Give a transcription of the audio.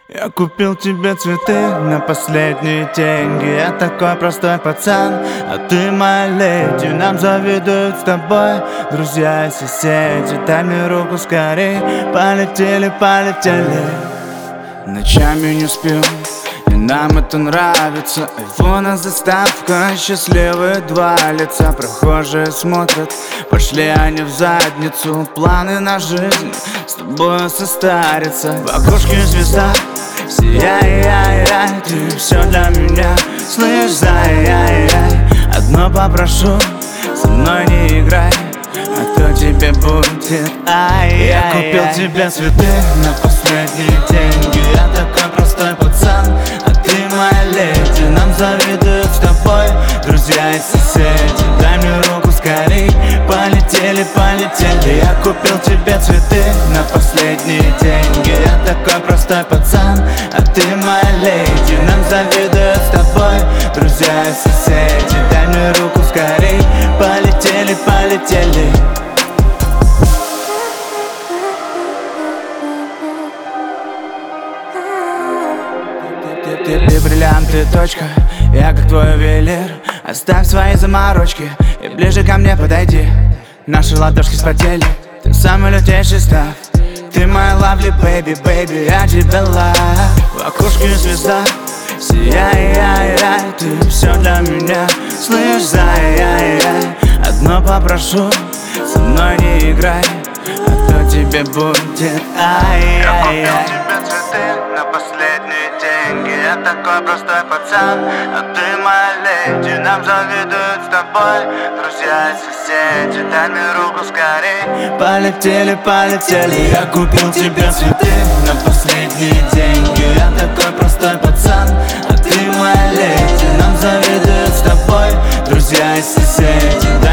Я купил тебе цветы на последние деньги. Я такой простой пацан, а ты моя леди. Нам завидуют с тобой друзья и соседи. Дай мне руку скорей, полетели, полетели. Ночами не сплю, и нам это нравится. Айфона заставка, счастливые два лица. Прохожие смотрят, пошли они в задницу. Планы на жизнь с тобой состарятся. В окошке звезда, сияй, ты все для меня. Слышь, зай, одно попрошу, со мной не играй, а то тебе будет ай. Я купил тебе цветы на последние деньги. Я такой простой пацан, а ты моя леди. Нам завидуют с тобой друзья и соседи. Дай мне руку скорей, полетели, полетели. Я купил тебе цветы на последние деньги. Я такой простой пацан, а ты моя леди. Нам завидуют с тобой друзья и соседи. Дай мне руку скорей, полетели, полетели. Ты бриллианты, точка, я как твой ювелир. Оставь свои заморочки и ближе ко мне подойди. Наши ладошки вспотели, ты самый лютейший став. Ты моя lovely baby, baby, я тебя love. В окошке звезда, сияй, ты все для меня. Слышь, зай, одно попрошу, со мной не играй, а то тебе будет ай. Я купил тебе цветы на последние деньги. Я такой простой пацан, а ты моя леди. Нам завидуют с тобой друзья и соседи. Дай мне руку скорей, полетели, полетели. Я купил тебе цветы на последние деньги. Я такой простой пацан, а ты моя леди. Нам завидуют с тобой друзья и соседи.